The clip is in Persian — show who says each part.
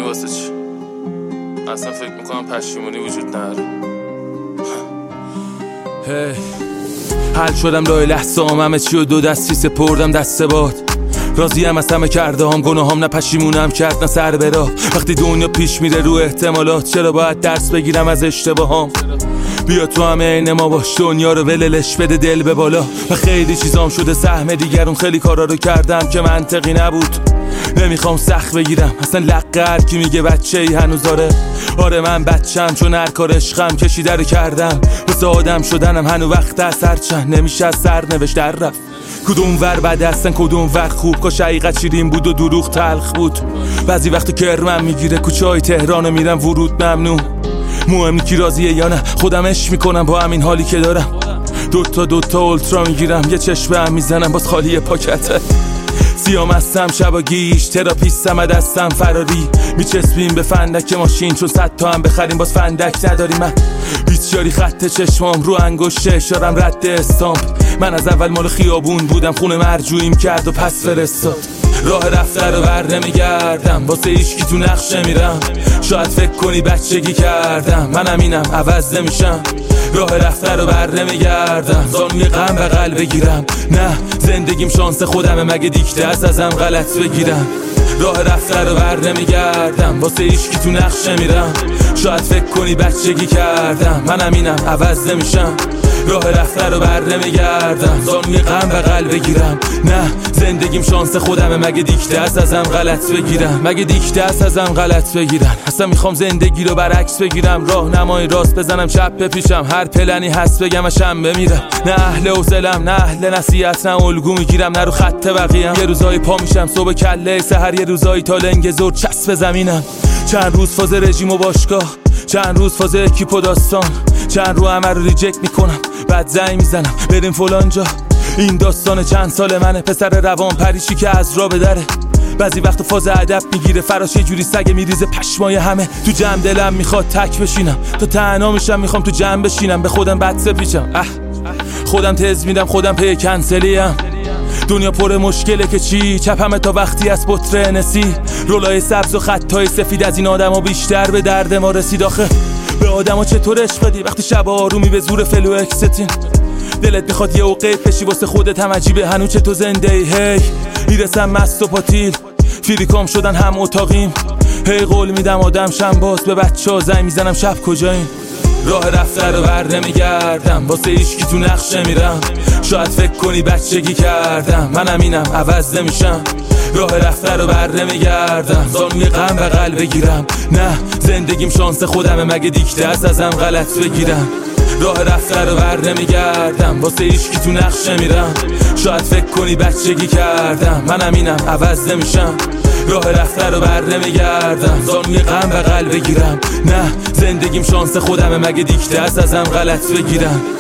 Speaker 1: واسه چی؟ اصلا فکر میکنم پشیمونی وجود نداره. حل شدم لای لحظه همه چی و دو دستی سپردم دست باد. راضیم از همه کرده هم گناهام، نه پشیمونم کرد نه سر برا. وقتی دنیا پیش میره رو احتمالات، چرا باید درس بگیرم از اشتباهام؟ بیا تو همه عین ما باش، دنیا رو وللش بده دل به بالا. و خیلی چیزام شده سهم دیگرون، خیلی کارا رو کردم که منطقی نبود. نمیخوام سخت بگیرم اصلا لقه هر کی میگه بچه ای هنوز آره من بچم، چون هر کار عشقم کشیده رو کردم. واسه آدم شدنم هنو وقت از هر چند نمیشه از سرنوشت در رفت. کدوم ور بد هستن کدوم ور خوب، کاش حقیقت شیرین بود و دروغ تلخ بود. بعضی وقت کرمم میگیره کوچه های تهران میرم ورود ممنوع. مهم کی راضیه یا نه، خودم عشق میکنم با همین حالی که دارم. دوتا اولترا میگیرم، یه چشم هم میزنم باز خالی پاکته. سیام هستم شبا گیش، تراپیستم دستم فراری. میچسبیم به فندک ماشین چون 100 تا هم بخریم باز فندک نداری. من بیچاری خط چشمام رو انگشت اشارم رد استامپ. من از اول مال خیابون بودم، خونه مرجوعیم کرد و پس فرستاد. راه رفته رو بر نمیگردم، واسه هیچکی تو نقشه میرم. شاید فکر کنی بچگی کردم، منم اینم عوض نمیشم. راه رفته رو بر نمیگردم، زانوی غم بغل بگیرم. نه زندگیم شانس خودمه، مگه دیکته است ازم غلط بگیرم. راه رفته رو بر نمیگردم، واسه هیچکی تو نقشه میرم. شاید فکر کنی بچگی کردم، منم اینم عوض نمیشم. راه رفته رو بر نمیگردم، زانوی غم بغل بگیرم. نه زندگیم شانس خودمه، مگه دیکته است ازم غلط بگیرم. مگه دیکته است ازم غلط بگیرم. اصلا میخوام زندگی رو برعکس بگیرم، راه نمای راست بزنم چپ بپیشم. هر پلنی هست بگم اشم بمیرم. نه اهل حوصله‌ام نه اهل نصیحت، نه الگو میگیرم نه رو خط بقیه‌ام. یه روزایی پا میشم صبح کله سحر، یه روزایی تا لنگ زور چسب زمینم. چند روز فاز رژیم و باشگاه، چند روز فاز اکیپ و داستان، چند رو همه رو ریجکت میکنم بعد زنگ میزنم بریم فلان جا. این داستان چند سال منه، پسر روان پریشی که از راه بدره. بعضی وقت فاز ادب میگیره فراش، یه جوری سگ میریزه پشمای همه. تو جمع دلم میخواد تک بشینم، تا تنها میشم میخوام تو جمع بشینم. به خودم بد سپیچم، خودم تز میدم خودم پی کنسلیم. دنیا پر مشکله که چی، چپمه تا وقتی از بطره نسی. رولای سبز و خطای سفید از این آدم ها بیشتر به درد ما رسید. آخه به آدم ها چطور عشق بدی وقتی شب آرومی به زور فلو اکستین. دلت میخواد یه اوقیت بشی واسه خودت هم عجیبه هنو چه تو زنده ای. هی میرسم مست و پاتیل، فیریکام شدن هم اتاقیم. هی قول میدم آدم شم باز، به بچه ها زنگ میزنم شب کجایین. راه رفته رو بر نمیگردم، واسه هیچکی تو نقشه میرم. شاید فکر کنی بچگی کردم، منم اینم عوض نمیشم. راه رفته رو بر نمیگردم، زانوی غم بغل بگیرم. نه زندگیم شانس خودمه، مگه دیکته است ازم غلط بگیرم. راه رفته رو بر نمیگردم، واسه هیچکی تو نقشه میرم. شاید فکر کنی بچگی کردم، منم اینم عوض نمیشم. راه رفته رو بر نمیگردم، زانوی غم بغل بگیرم. نه زندگیم شانس خودمه، مگه دیکته است ازم غلط بگیرم.